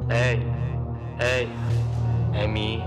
ای ای امی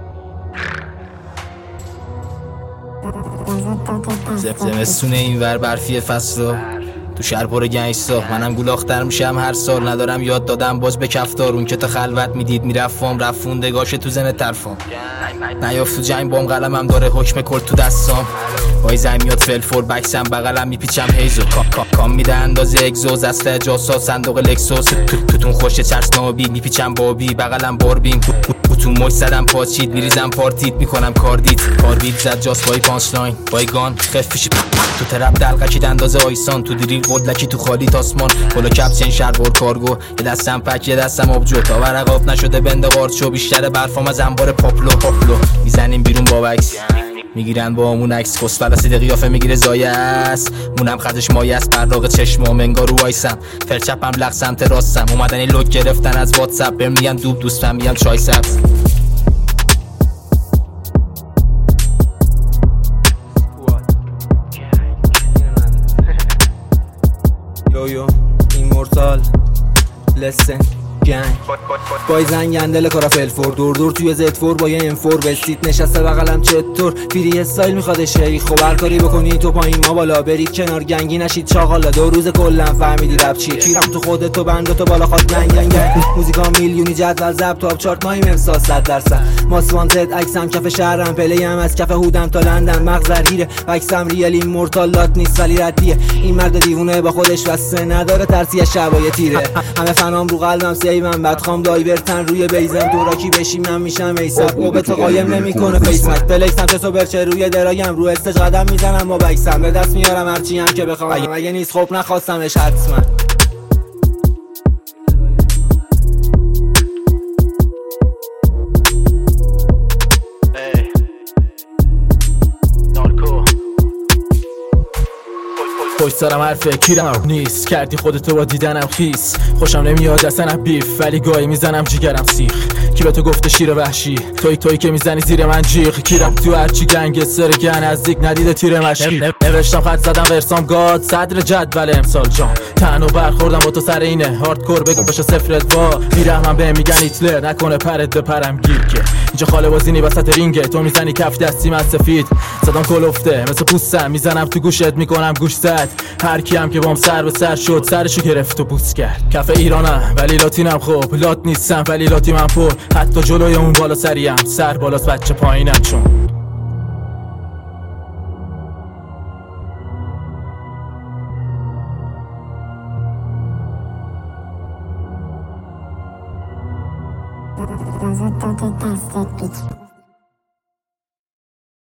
زمستونه اینور برفی فصلا تو شهر پر گنگستا، منم گولاختر میشم هر سال. ندارم یاد دادم باز به کفتار، اون که تا خلوت میدید میرفم رفوندگاشه تو زن طرفام. نیافت تو جنگ بام، قلمم داره حکم کل تو دستام. وای زنگ میاد فلفور بکسم بغلم میپیچم هیزو کام میده اندازه اگزوز اسلحه جاساس صندوق لکسوس توتون خوشه چرس نابی میپیچم بابی بغلم باربین تو موش زدم پاچید میریزم پارتیت میکنم کاربیت زد جاس بای پانچلاین بای گان خفیش تو ترپ دلقکی اندازه آیسان تو دریل قدلکی تو خالی تاسمان بالا کپچن شلوار کارگو یه دستم پک یه دستم آبجو تا ورق آب نشده بنده قارچو بیشتر برفام از انبار پاپلو میزنیم بیرون با وکس میگیرن با همون عکس کس فلسید قیافه میگیره زایه است مونم خدش مایه است براغ چشمام انگار رو وایسم فرچپم لغ سمت راستم اومدن این لوک گرفتن از واتساپ بهم میگن دوب دوستم میگم چای سبز یو ایمورتال لسن گنگ بای زنگندل کارا فلفور دور توی زد فور با یه انفور بسید نشسته بغلم چطور فیری استایل میخواد شیخ خب هر کاری بکنی تو پایین ما بالا برید کنار گنگی نشید چاقالا 2 روز کلن فهمیدی رپ چیه کیرم تو خودت تو بند تو بالا خواد گنگ موزیکا میلیونی جدول ضبط تاپ چارت مایم امسال 100% ماس وانتد عکسم کف شهرم پلی هم از کف هودم تا لندن مغزر هیره عکسم ریل ایمورتال لات نیست ولی ردیه این مرد دیوونه با خودش واسه نداره ترسی شبای تیره همه فنام رو قلبم سیوم بعد خام دایورتن روی بیزم تو راکی بشیم من میشم ایساب موبت قایم نمیکنه فیس مک فلکسم چه تو برچه روی درایم رو استج قدم میزنم با بکسم به دست میارم هرچی هم که بخوام اگه نیست خب نخواستمش حتما خوش سرم حرفه کیرم نیست کردی خودتو با دیدنم خیس خوشم نمیاد اصلا بیف ولی گاهی میزنم جیگرم سیخ کی به تو گفته شیر وحشی توی که میزنی زیر من جیغ کیرم تو هرچی گنگستر گن نزدیک ندیده تیر مشکی نوشتم خط زدم ورسام گاد صدر جدول امسال جان تنو برخوردم با تو سر اینه هاردکور بگو باشه صفرت وا میرحمم به میگن هیتلر نکنه پرت بپرم گیر که اینجا خاله بازینی وسط رینگه تو میزنی کف دستی من سفید صدام کلفته مثل پوستم میزنم تو گوشت میکنم گوش زد هر کی هم که بام سر به سر شد سرشو گرفت و بوس کرد کف ایرانم ولی لاتینم خب لات نیستم ولی لاتیمم پر حتی جلوی اون بالا سریم سر بالاست بچه پایینم چون Doesn't dastard bitch.